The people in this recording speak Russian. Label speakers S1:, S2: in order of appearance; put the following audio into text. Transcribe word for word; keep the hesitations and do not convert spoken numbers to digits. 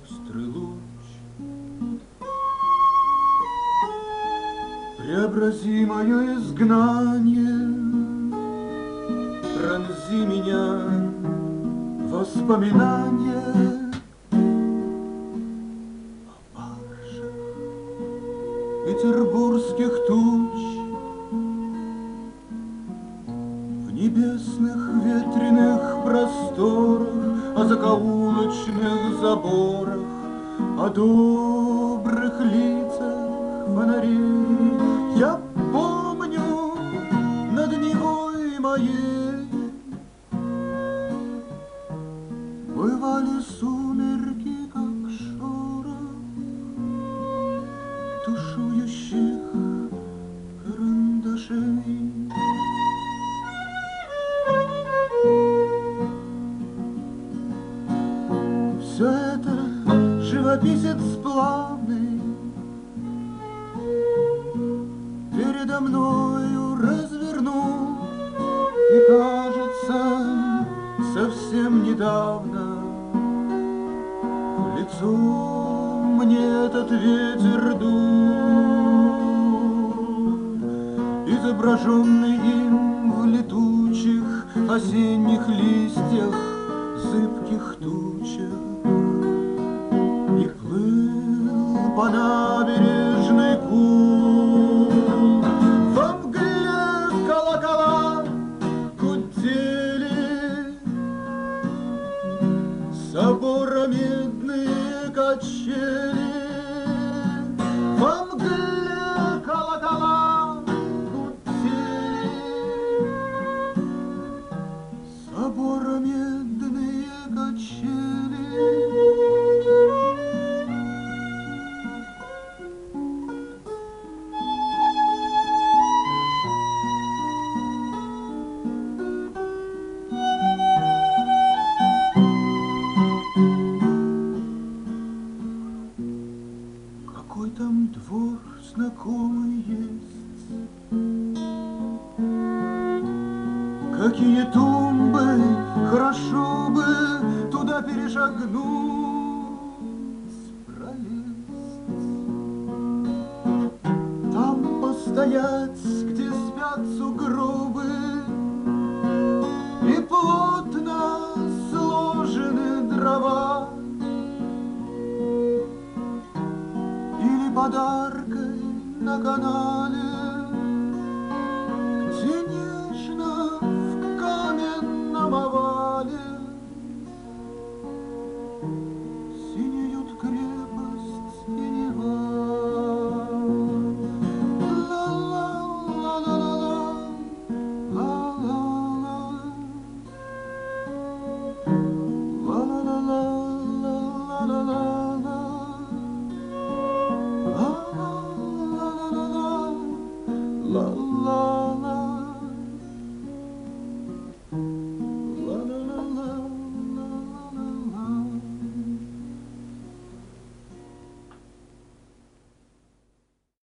S1: острый луч. Преобрази мое изгнание, пронзи меня воспоминания о баржах петербургских туч, в небесных ветреных просторах, о закоулочных заборах, о добрых лицах фонарей. Я помню над Невой моей бывали сумерки, как шорох тушующих карандашей. Все это живописец сплавный передо мною развернул, и кажется, совсем недавно в лицо мне этот ветер дул, изображенный им в летучих осенних листьях, зыбких тучах, и плыл по набережной кул. Во мгле колокола гудели, собора медные качели. Во мгле колокола гудели, собора медные качели. Какой там двор знакомый есть, какие тумбы, хорошо бы туда перешагнуть, пролезть, там постоять, где спят сугробы, и плотно сложены дрова, или подаркой на канале, где нежно в каменном овале синеют крепость и Нева. Ла-ла-ла-ла-ла-ла, ла-ла-ла, ла-ла-ла-ла-ла-ла-ла. La la